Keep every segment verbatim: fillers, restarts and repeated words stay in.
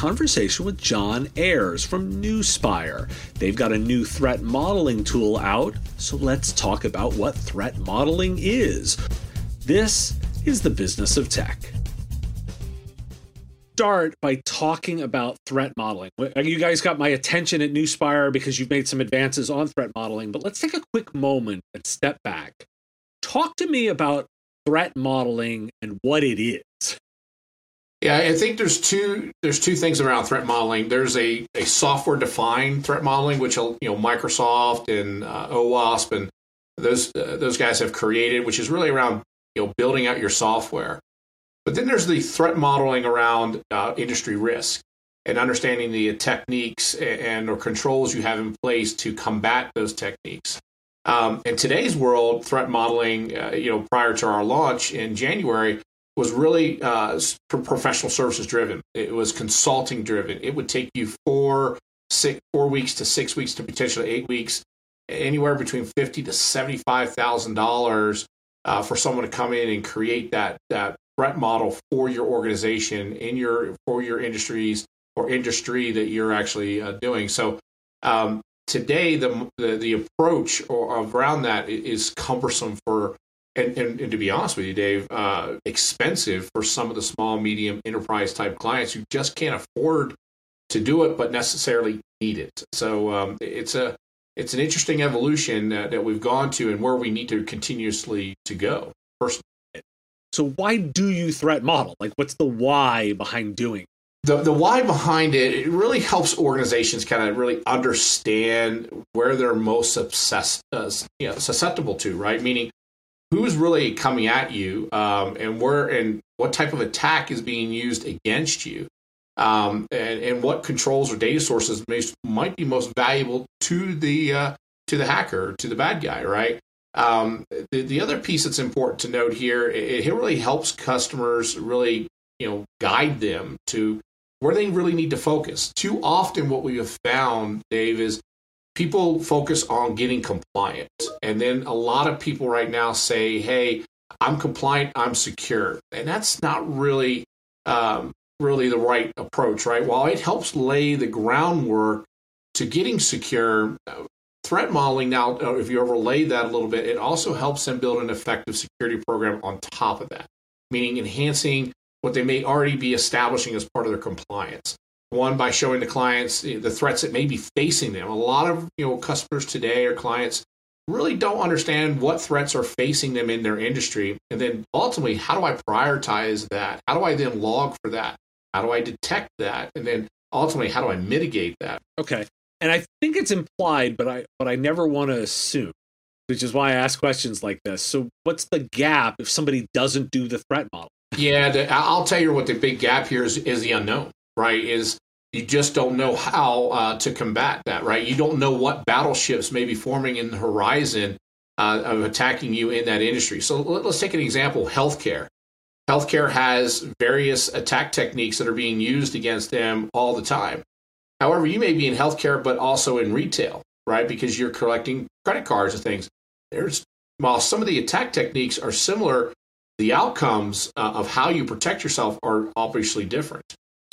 conversation with John Ayers from Newspire. They've got a new threat modeling tool out, so let's talk about what threat modeling is. This is the Business of Tech. Start by talking about threat modeling. You guys got my attention at Newspire because you've made some advances on threat modeling, but let's take a quick moment and step back. Talk to me about threat modeling and what it is. Yeah, I think there's two there's two things around threat modeling. There's a, a software defined threat modeling, which you know Microsoft and uh, OWASP and those uh, those guys have created, which is really around you know building out your software. But then there's the threat modeling around uh, industry risk and understanding the techniques and or controls you have in place to combat those techniques. Um, in today's world, threat modeling, uh, you know, prior to our launch in January, was really uh, professional services driven. It was consulting driven. It would take you four, six, four weeks to six weeks to potentially eight weeks, anywhere between fifty to seventy-five thousand dollars uh, for someone to come in and create that that. threat model for your organization in your for your industries or industry that you're actually uh, doing. So um, today, the, the the approach or around that is cumbersome for, and, and, and to be honest with you, Dave, uh, expensive for some of the small, medium enterprise type clients who just can't afford to do it, but necessarily need it. So um, it's a it's an interesting evolution uh, that we've gone to, and where we need to continuously to go. Personally. So why do you threat model? Like, what's the why behind doing it? The the why behind it, it really helps organizations kind of really understand where they're most obsessed, uh, you know, susceptible to, right? Meaning, who's really coming at you, um, and where and what type of attack is being used against you, um, and, and what controls or data sources may, might be most valuable to the uh, to the hacker, to the bad guy, right? Um, the, the other piece that's important to note here, it, it really helps customers really, you know, guide them to where they really need to focus. Too often what we have found, Dave, is people focus on getting compliant. And then a lot of people right now say, hey, I'm compliant, I'm secure. And that's not really, um, really the right approach, right? While it helps lay the groundwork to getting secure, threat modeling now, if you overlay that a little bit, it also helps them build an effective security program on top of that, meaning enhancing what they may already be establishing as part of their compliance. One, by showing the clients the threats that may be facing them. A lot of you know customers today or clients really don't understand what threats are facing them in their industry. And then ultimately, how do I prioritize that? How do I then log for that? How do I detect that? And then ultimately, how do I mitigate that? Okay. And I think it's implied, but I but I never want to assume, which is why I ask questions like this. So what's the gap if somebody doesn't do the threat model? Yeah, the, I'll tell you what the big gap here is, is the unknown, right? Is you just don't know how uh, to combat that, right? You don't know what battleships may be forming in the horizon uh, of attacking you in that industry. So let, let's take an example, healthcare. Healthcare has various attack techniques that are being used against them all the time. However, you may be in healthcare, but also in retail, right? Because you're collecting credit cards and things. There's while some of the attack techniques are similar, the outcomes uh, of how you protect yourself are obviously different.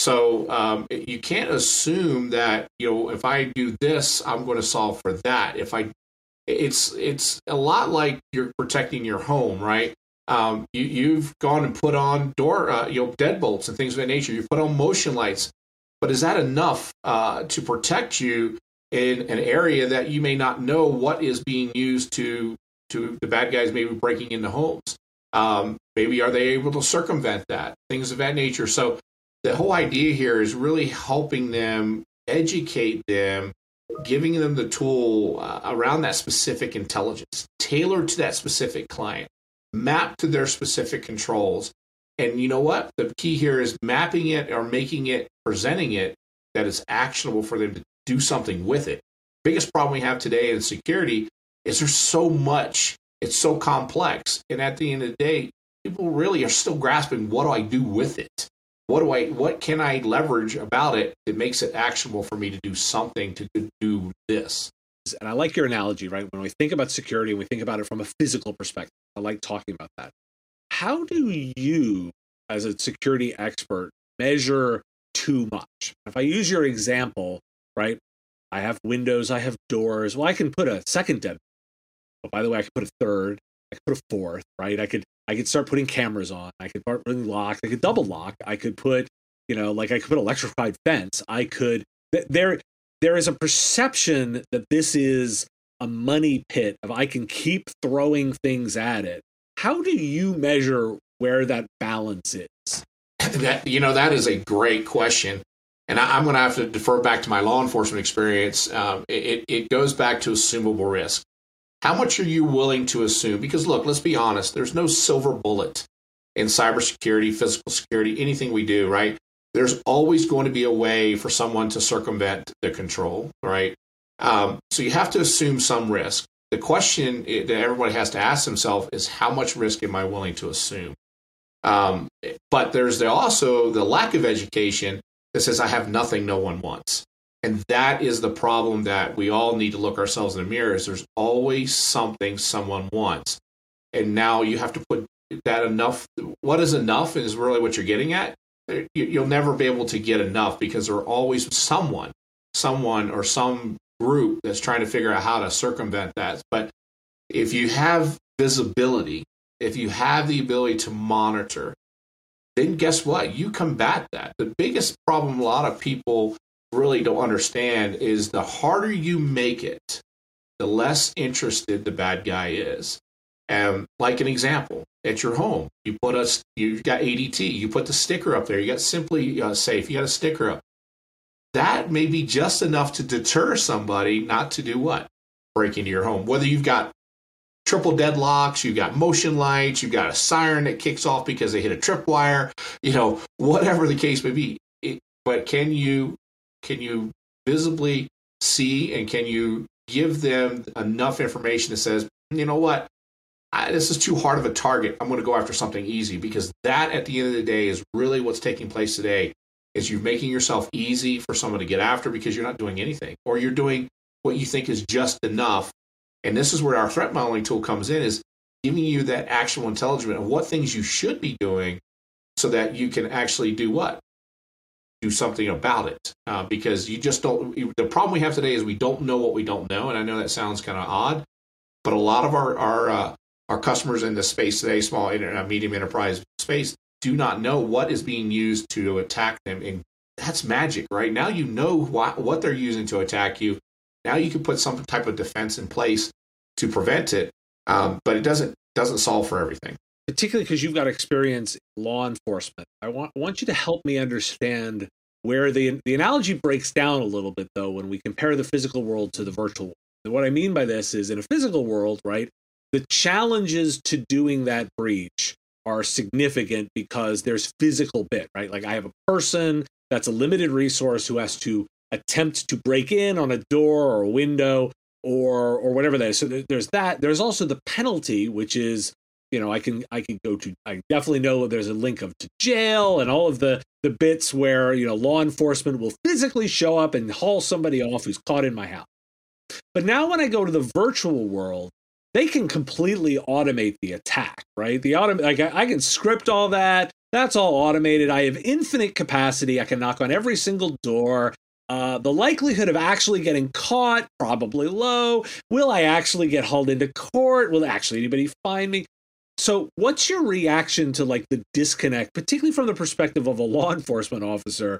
So um, you can't assume that you know if I do this, I'm going to solve for that. If I, it's it's a lot like you're protecting your home, right? Um, you, you've gone and put on door, uh, you know, deadbolts and things of that nature. You put on motion lights. But is that enough uh, to protect you in an area that you may not know what is being used to to the bad guys maybe breaking into homes? Um, maybe are they able to circumvent that? Things of that nature. So the whole idea here is really helping them, educate them, giving them the tool uh, around that specific intelligence, tailored to that specific client, mapped to their specific controls. And you know what? The key here is mapping it or making it, presenting it that is actionable for them to do something with it. Biggest problem we have today in security is there's so much, it's so complex. And at the end of the day, people really are still grasping, what do I do with it? What do I, what can I leverage about it that makes it actionable for me to do something to do this? And I like your analogy, right? When we think about security, we think about it from a physical perspective. I like talking about that. How do you, as a security expert, measure too much. If I use your example, right, I have windows, I have doors. Well, I can put a second deb. Oh, by the way, I could put a third, I could put a fourth, right? I could I could start putting cameras on. I could start putting locks. I could double lock. I could put, you know, like I could put electrified fence. I could there there is a perception that this is a money pit of I can keep throwing things at it. How do you measure where that balance is? That, you know, that is a great question. And I, I'm going to have to defer back to my law enforcement experience. Um, it, it goes back to assumable risk. How much are you willing to assume? Because look, let's be honest, there's no silver bullet in cybersecurity, physical security, anything we do, right? There's always going to be a way for someone to circumvent the control, right? Um, so you have to assume some risk. The question that everybody has to ask themselves is, how much risk am I willing to assume? Um, but there's the, also the lack of education that says I have nothing no one wants. And that is the problem that we all need to look ourselves in the mirror, is there's always something someone wants. And now you have to put that enough. What is enough is really what you're getting at. You'll never be able to get enough, because there's always someone, someone or some group that's trying to figure out how to circumvent that. But if you have visibility, if you have the ability to monitor, then guess what? You combat that. The biggest problem a lot of people really don't understand is the harder you make it, the less interested the bad guy is. And like an example, at your home, you put a, you've got A D T, you put the sticker up there, you got Simply uh, Safe, you got a sticker up. That may be just enough to deter somebody not to do what? Break into your home. Whether you've got triple deadlocks, you've got motion lights, you've got a siren that kicks off because they hit a tripwire, you know, whatever the case may be. It, but can you can you visibly see, and can you give them enough information that says, you know what, I, this is too hard of a target, I'm going to go after something easy? Because that, at the end of the day, is really what's taking place today, is you're making yourself easy for someone to get after because you're not doing anything, or you're doing what you think is just enough. And this is where our threat modeling tool comes in, is giving you that actual intelligence of what things you should be doing so that you can actually do what? Do something about it. Uh, because you just don't, the problem we have today is we don't know what we don't know. And I know that sounds kind of odd, but a lot of our, our, uh, our customers in this space today, small, medium enterprise space, do not know what is being used to attack them. And that's magic, right? Now you know what, what they're using to attack you. Now you can put some type of defense in place to prevent it, um, but it doesn't doesn't solve for everything. Particularly because you've got experience in law enforcement. I want I want you to help me understand where the the analogy breaks down a little bit, though, when we compare the physical world to the virtual world. And what I mean by this is, in a physical world, right, the challenges to doing that breach are significant because there's physical bit, right? Like I have a person that's a limited resource who has to attempt to break in on a door or a window or or whatever that is. So there's that. There's also the penalty, which is, you know, I can I can go to, I definitely know there's a link of to jail and all of the the bits where, you know, law enforcement will physically show up and haul somebody off who's caught in my house. But now when I go to the virtual world, they can completely automate the attack, right? The autom- like I, I can script all that. That's all automated. I have infinite capacity. I can knock on every single door. Uh, the likelihood of actually getting caught, probably low. Will I actually get hauled into court? Will actually anybody find me? So what's your reaction to like the disconnect, particularly from the perspective of a law enforcement officer,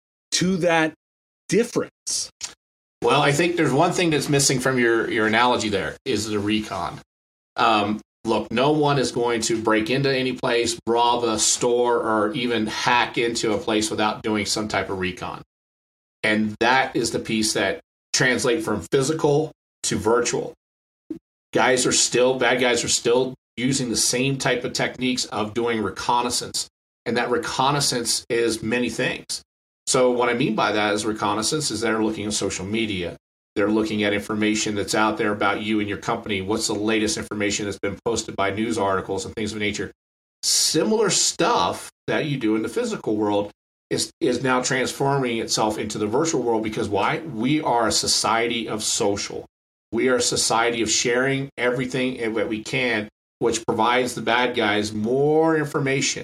to that difference? Well, I think there's one thing that's missing from your, your analogy there is the recon. Um, look, no one is going to break into any place, rob a store, or even hack into a place without doing some type of recon. And that is the piece that translates from physical to virtual. Guys are still, bad guys are still using the same type of techniques of doing reconnaissance. And that reconnaissance is many things. So what I mean by that is reconnaissance is they're looking at social media. They're looking at information that's out there about you and your company. What's the latest information that's been posted by news articles and things of nature? Similar stuff that you do in the physical world is, is now transforming itself into the virtual world, because why? We are a society of social. We are a society of sharing everything that we can, which provides the bad guys more information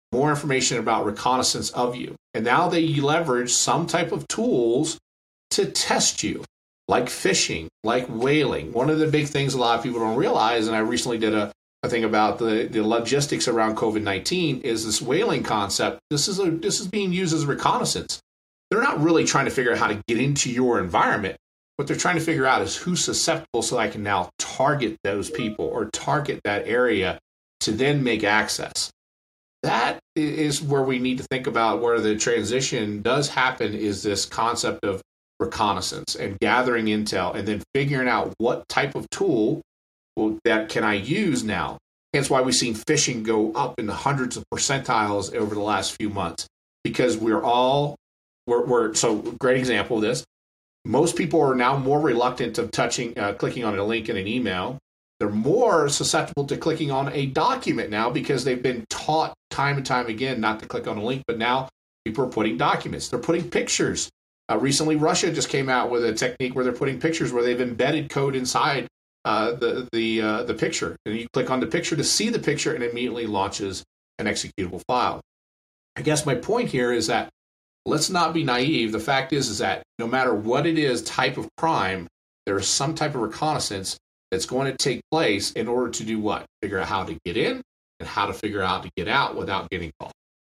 more information about reconnaissance of you. And now they leverage some type of tools to test you, like phishing, like whaling. One of the big things a lot of people don't realize, and I recently did a, a thing about the, the logistics around COVID nineteen, is this whaling concept. This is a this is being used as reconnaissance. They're not really trying to figure out how to get into your environment. What they're trying to figure out is who's susceptible, so I can now target those people or target that area to then make access. That is where we need to think about where the transition does happen, is this concept of reconnaissance and gathering intel and then figuring out what type of tool will, that can I use now. Hence why we've seen phishing go up in the hundreds of percentiles over the last few months, because we're all, we're, we're so great example of this. Most people are now more reluctant to touching, uh, clicking on a link in an email. They're more susceptible to clicking on a document now because they've been taught time and time again not to click on a link. But now people are putting documents. They're putting pictures. Uh, recently, Russia just came out with a technique where they're putting pictures where they've embedded code inside uh, the the uh, the picture, and you click on the picture to see the picture, and it immediately launches an executable file. I guess my point here is that let's not be naive. The fact is, is that no matter what it is, type of crime, there is some type of reconnaissance that's going to take place in order to do what? Figure out how to get in and how to figure out to get out without getting caught.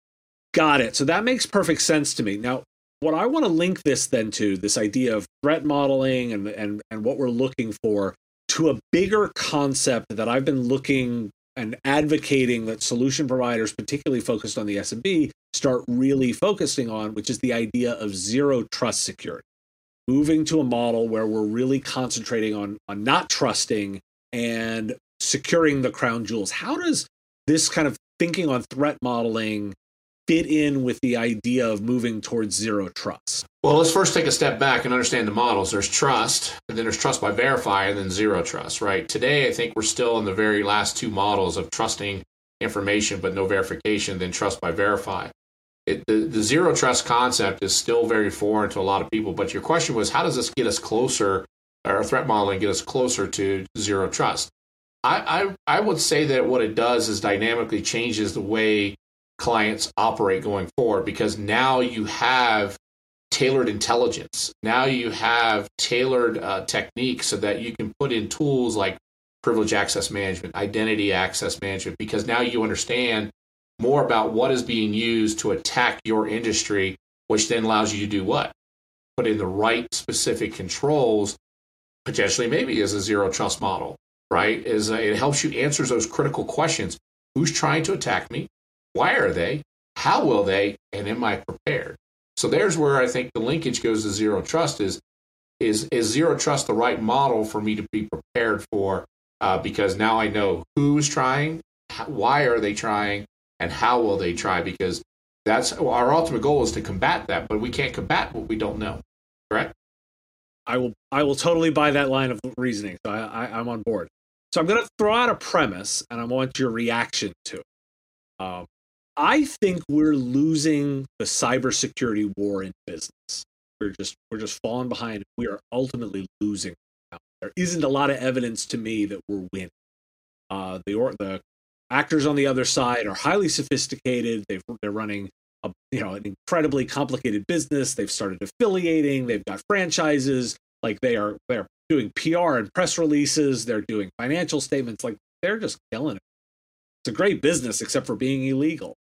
Got it. So that makes perfect sense to me. Now, what I want to link this then to, this idea of threat modeling and and and what we're looking for, to a bigger concept that I've been looking and advocating that solution providers, particularly focused on the S M B, start really focusing on, which is the idea of zero trust security. Moving to a model where we're really concentrating on, on not trusting and securing the crown jewels. How does this kind of thinking on threat modeling fit in with the idea of moving towards zero trust? Well, let's first take a step back and understand the models. There's trust, and then there's trust by verify, and then zero trust, right? Today, I think we're still in the very last two models of trusting information but no verification, then trust by verify. It, the, the zero trust concept is still very foreign to a lot of people, but your question was, how does this get us closer, or threat modeling get us closer to zero trust? I, I, I would say that what it does is dynamically changes the way clients operate going forward, because now you have tailored intelligence. Now you have tailored uh, techniques so that you can put in tools like privilege access management, identity access management, because now you understand more about what is being used to attack your industry, which then allows you to do what? Put in the right specific controls, potentially maybe as a zero trust model, right? Is uh, it helps you answer those critical questions. Who's trying to attack me? Why are they? How will they? And am I prepared? So there's where I think the linkage goes to zero trust is, is, is zero trust the right model for me to be prepared for? Uh, because now I know who's trying, how, why are they trying, and how will they try? Because that's our ultimate goal is to combat that, but we can't combat what we don't know. Correct? I will I will totally buy that line of reasoning. So I, I, I'm on board. So I'm going to throw out a premise, and I want your reaction to it. Um, I think we're losing the cybersecurity war in business. We're just we're just falling behind. We are ultimately losing. There isn't a lot of evidence to me that we're winning. Uh, the or the actors on the other side are highly sophisticated. They've, they're running a, you know, an incredibly complicated business. They've started affiliating. They've got franchises. Like they are, they're doing P R and press releases. They're doing financial statements. Like they're just killing it. It's a great business, except for being illegal.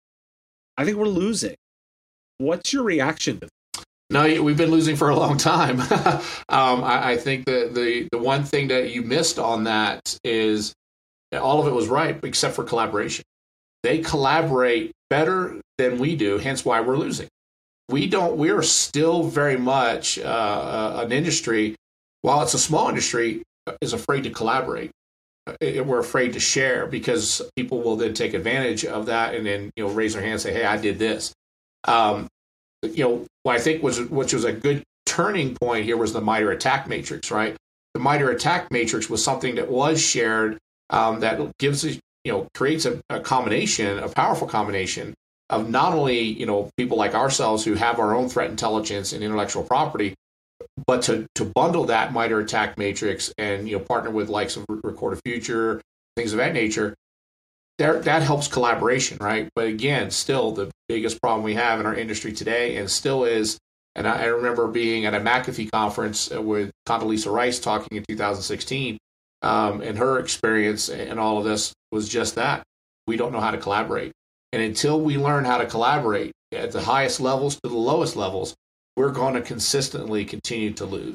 I think we're losing. What's your reaction to that? No, we've been losing for a long time. um, I, I think that the, the one thing that you missed on that is all of it was right, except for collaboration. They collaborate better than we do, hence why we're losing. We don't. We are still very much uh, an industry, while it's a small industry, is afraid to collaborate. We're afraid to share because people will then take advantage of that and then you know raise their hand and say, "Hey, I did this." Um, you know, what I think was which was a good turning point here was the MITRE ATT&CK matrix, right? The MITRE ATT&CK matrix was something that was shared. Um, that gives you know creates a, a combination, a powerful combination of not only you know people like ourselves who have our own threat intelligence and intellectual property, but to to bundle that MITRE ATT&CK matrix and you know partner with likes of Record a Future, things of that nature. there, that helps collaboration, right? But again, still the biggest problem we have in our industry today, and still is, and I, I remember being at a McAfee conference with Condoleezza Rice talking in two thousand sixteen, um, and her experience and all of this was just that. We don't know how to collaborate. And until we learn how to collaborate at the highest levels to the lowest levels, we're going to consistently continue to lose.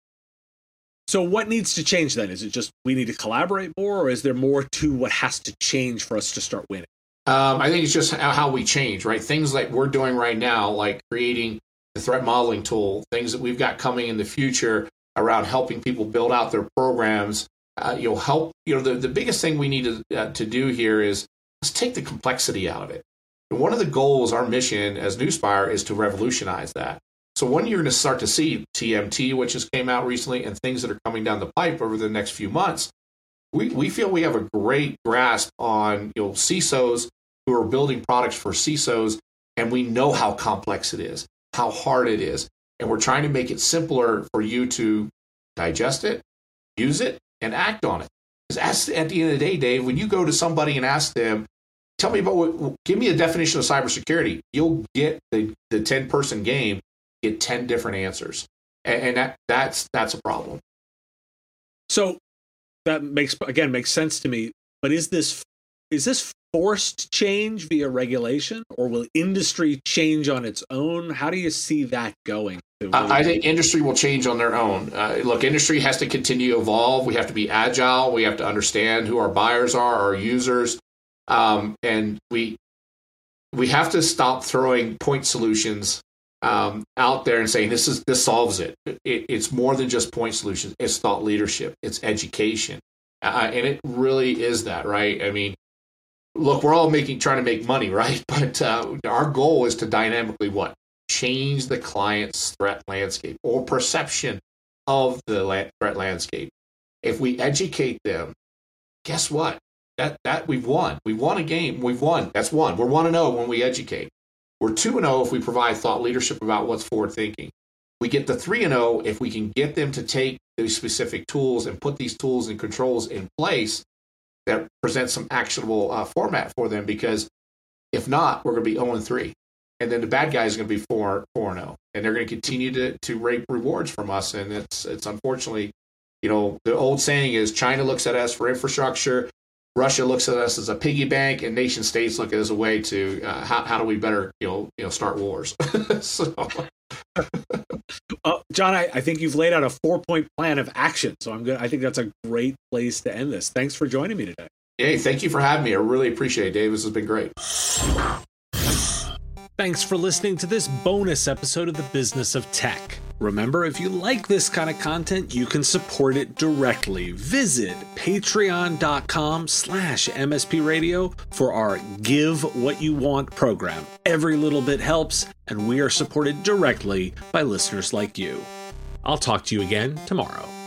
So what needs to change then? Is it just we need to collaborate more, or is there more to what has to change for us to start winning? Um, I think it's just how, how we change, right? Things like we're doing right now, like creating the threat modeling tool, things that we've got coming in the future around helping people build out their programs. Uh, you'll help, you know, the, the biggest thing we need to, uh, to do here is let's take the complexity out of it. And one of the goals, our mission as Newspire, is to revolutionize that. So when you're going to start to see T M T, which has came out recently, and things that are coming down the pipe over the next few months, we, we feel we have a great grasp on, you know, C I S Os who are building products for C I S Os, and we know how complex it is, how hard it is, and we're trying to make it simpler for you to digest it, use it, and act on it. Because at the end of the day, Dave, when you go to somebody and ask them, tell me about what, give me a definition of cybersecurity, you'll get the, the ten-person game, get ten different answers. And, and that that's that's a problem. So that makes, again, makes sense to me. But is this is this forced change via regulation, or will industry change on its own? How do you see that going? Uh, I think industry will change on their own. Uh, look, industry has to continue to evolve. We have to be agile. We have to understand who our buyers are, our users, um, and we we have to stop throwing point solutions um, out there and saying this is this solves it. it. It's more than just point solutions. It's thought leadership. It's education, uh, and it really is that, right? I mean, look, we're all making trying to make money, right? But uh, our goal is to dynamically what? Change the client's threat landscape or perception of the la- threat landscape. If we educate them, guess what? That that we've won. We won a game. We've won. That's one. We're one and zero when we educate. We're two and zero if we provide thought leadership about what's forward thinking. We get the three and zero if we can get them to take these specific tools and put these tools and controls in place that present some actionable uh, format for them. Because if not, we're going to be zero and three. And then the bad guy is going to be four, four and zero, and they're going to continue to to reap rewards from us. And it's it's unfortunately, you know, the old saying is China looks at us for infrastructure, Russia looks at us as a piggy bank, and nation states look at us as a way to uh, how how do we better you know you know start wars. so. uh, John, I, I think you've laid out a four point plan of action. So I'm good. I think that's a great place to end this. Thanks for joining me today. Hey, thank you for having me. I really appreciate it, Dave. This has been great. Thanks for listening to this bonus episode of The Business of Tech. Remember, if you like this kind of content, you can support it directly. Visit patreon.com slash MSP Radio for our Give What You Want program. Every little bit helps, and we are supported directly by listeners like you. I'll talk to you again tomorrow.